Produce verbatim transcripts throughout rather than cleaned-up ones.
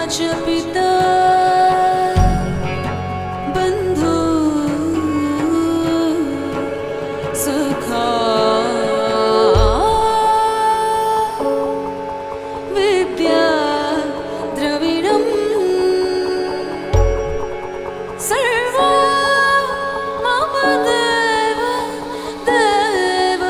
माझ्या पिता बंधू सखा विद्या द्रविडं सर्व मम देव देव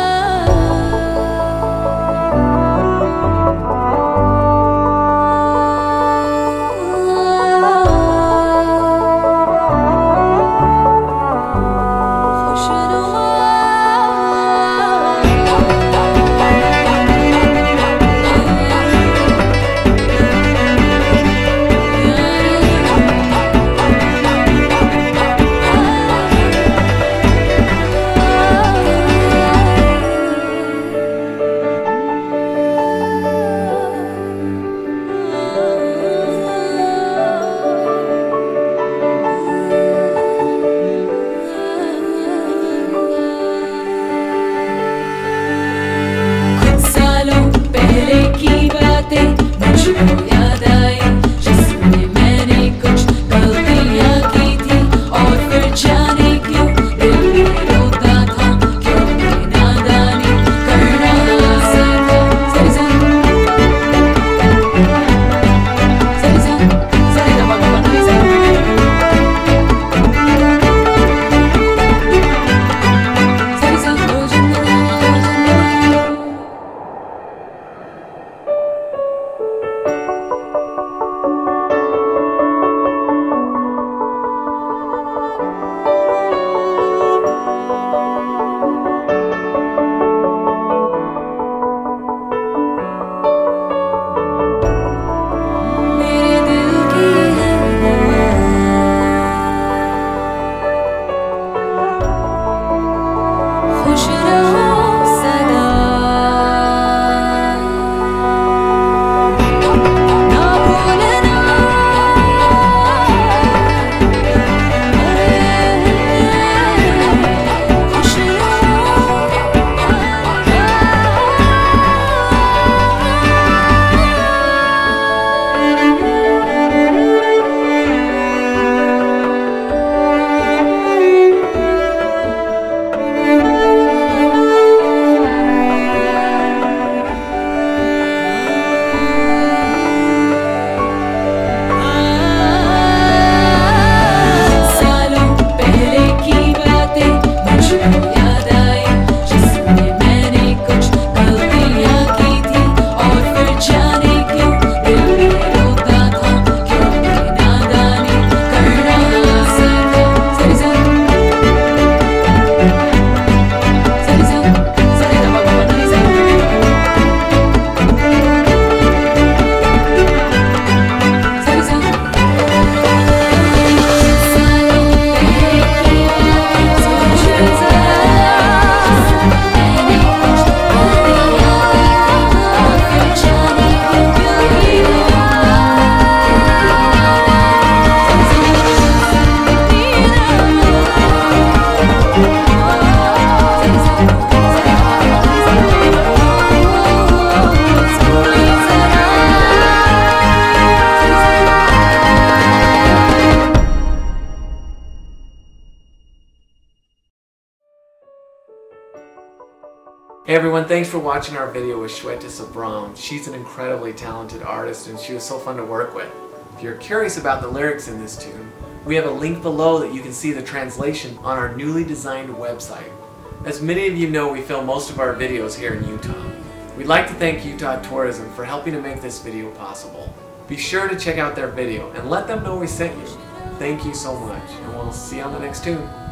Hey everyone, thanks for watching our video with Shweta Sabram. She's an incredibly talented artist and she was so fun to work with. If you're curious about the lyrics in this tune, we have a link below that you can see the translation on our newly designed website. As many of you know, we film most of our videos here in Utah. We'd like to thank Utah Tourism for helping to make this video possible. Be sure to check out their video and let them know we sent you. Thank you so much, and we'll see you on the next tune.